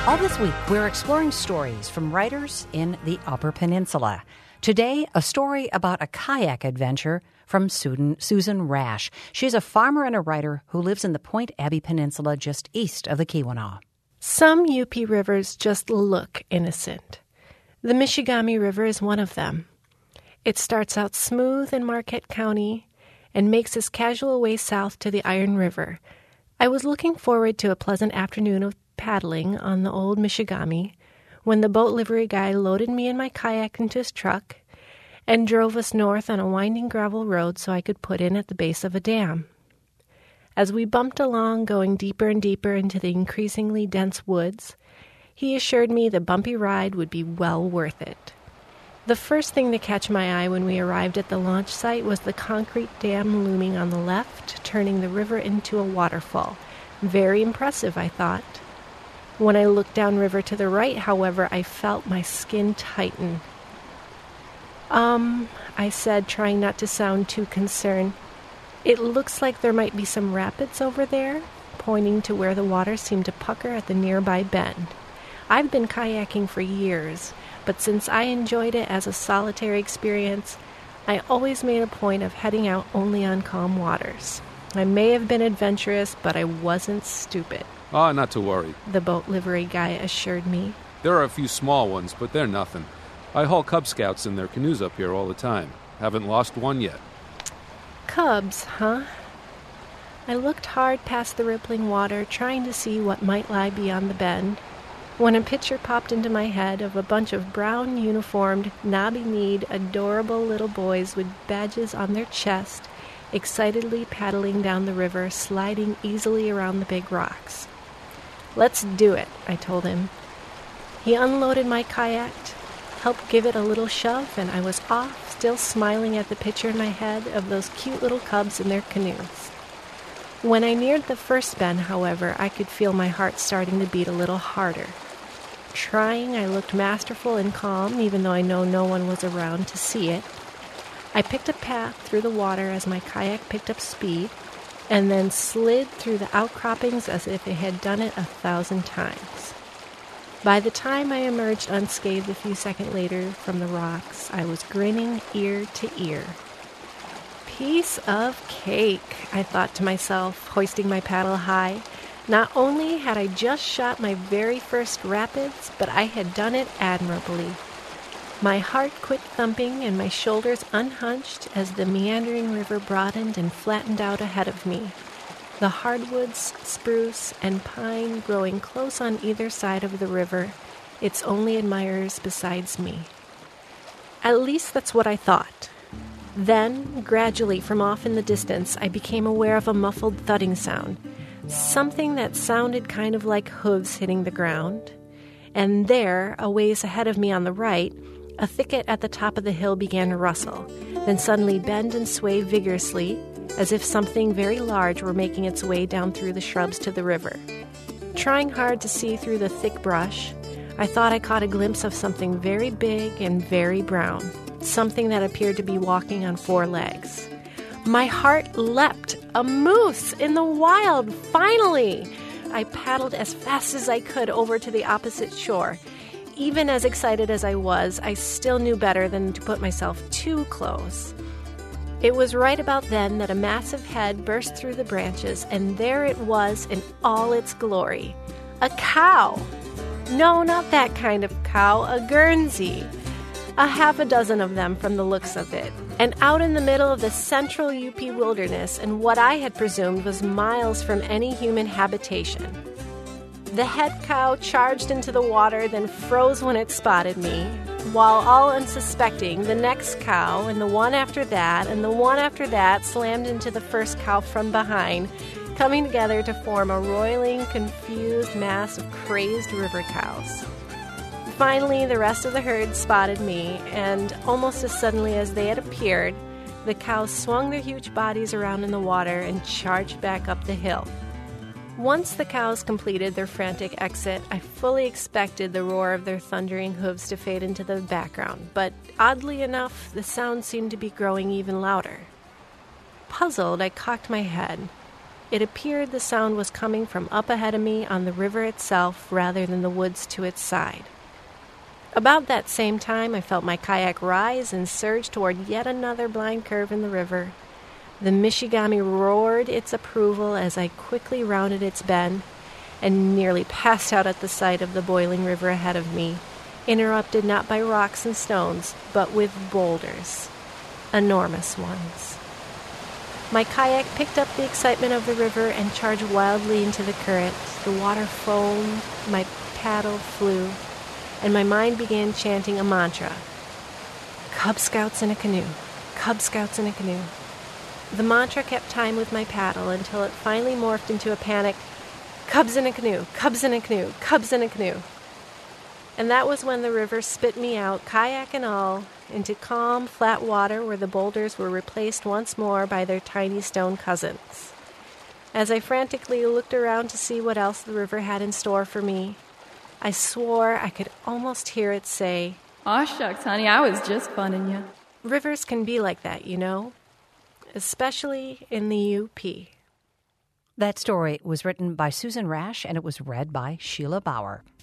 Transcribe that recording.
All this week, we're exploring stories from writers in the Upper Peninsula. Today, a story about a kayak adventure from Susan Rash. She's a farmer and a writer who lives in the Point Abbey Peninsula just east of the Keweenaw. Some UP rivers just look innocent. The Michigami River is one of them. It starts out smooth in Marquette County and makes its casual way south to the Iron River. I was looking forward to a pleasant afternoon of paddling on the old Michigami when the boat livery guy loaded me and my kayak into his truck and drove us north on a winding gravel road so I could put in at the base of a dam. As we bumped along, going deeper and deeper into the increasingly dense woods, he assured me the bumpy ride would be well worth it. The first thing to catch my eye when we arrived at the launch site was the concrete dam looming on the left, turning the river into a waterfall. Very impressive, I thought. When I looked downriver to the right, however, I felt my skin tighten. I said, trying not to sound too concerned. It looks like there might be some rapids over there, pointing to where the water seemed to pucker at the nearby bend. I've been kayaking for years, but since I enjoyed it as a solitary experience, I always made a point of heading out only on calm waters. I may have been adventurous, but I wasn't stupid. Not to worry, the boat livery guy assured me. There are a few small ones, but they're nothing. I haul Cub Scouts in their canoes up here all the time. Haven't lost one yet. Cubs, huh? I looked hard past the rippling water, trying to see what might lie beyond the bend, when a picture popped into my head of a bunch of brown, uniformed, knobby-kneed, adorable little boys with badges on their chest, excitedly paddling down the river, sliding easily around the big rocks. "Let's do it," I told him. He unloaded my kayak, helped give it a little shove, and I was off, still smiling at the picture in my head of those cute little cubs in their canoes. When I neared the first bend, however, I could feel my heart starting to beat a little harder. Trying, I looked masterful and calm, even though I know no one was around to see it. I picked a path through the water as my kayak picked up speed, and then slid through the outcroppings as if it had done it 1,000 times. By the time I emerged unscathed a few seconds later from the rocks, I was grinning ear to ear. Piece of cake, I thought to myself, hoisting my paddle high. Not only had I just shot my very first rapids, but I had done it admirably. My heart quit thumping and my shoulders unhunched as the meandering river broadened and flattened out ahead of me. The hardwoods, spruce, and pine growing close on either side of the river, its only admirers besides me. At least that's what I thought. Then, gradually from off in the distance, I became aware of a muffled thudding sound, something that sounded kind of like hooves hitting the ground. And there, a ways ahead of me on the right, a thicket at the top of the hill began to rustle, then suddenly bend and sway vigorously, as if something very large were making its way down through the shrubs to the river. Trying hard to see through the thick brush, I thought I caught a glimpse of something very big and very brown, something that appeared to be walking on 4 legs. My heart leapt. A moose in the wild, finally! I paddled as fast as I could over to the opposite shore. Even as excited as I was, I still knew better than to put myself too close. It was right about then that a massive head burst through the branches, and there it was in all its glory. A cow! No, not that kind of cow, a Guernsey. A half a dozen of them from the looks of it, and out in the middle of the central UP wilderness and what I had presumed was miles from any human habitation. The head cow charged into the water, then froze when it spotted me, while all unsuspecting, the next cow and the one after that and the one after that slammed into the first cow from behind, coming together to form a roiling, confused mass of crazed river cows. Finally, the rest of the herd spotted me, and almost as suddenly as they had appeared, the cows swung their huge bodies around in the water and charged back up the hill. Once the cows completed their frantic exit, I fully expected the roar of their thundering hooves to fade into the background, but oddly enough, the sound seemed to be growing even louder. Puzzled, I cocked my head. It appeared the sound was coming from up ahead of me on the river itself rather than the woods to its side. About that same time, I felt my kayak rise and surge toward yet another blind curve in the river. The Michigami roared its approval as I quickly rounded its bend and nearly passed out at the sight of the boiling river ahead of me, interrupted not by rocks and stones, but with boulders, enormous ones. My kayak picked up the excitement of the river and charged wildly into the current. The water foamed, my paddle flew, and my mind began chanting a mantra. Cub Scouts in a canoe, Cub Scouts in a canoe. The mantra kept time with my paddle until it finally morphed into a panic, Cubs in a canoe, Cubs in a canoe, Cubs in a canoe. And that was when the river spit me out, kayak and all, into calm, flat water where the boulders were replaced once more by their tiny stone cousins. As I frantically looked around to see what else the river had in store for me, I swore I could almost hear it say, Aw shucks, honey, I was just funning you. Rivers can be like that, you know, especially in the UP. That story was written by Susan Rash, and it was read by Sheila Bauer.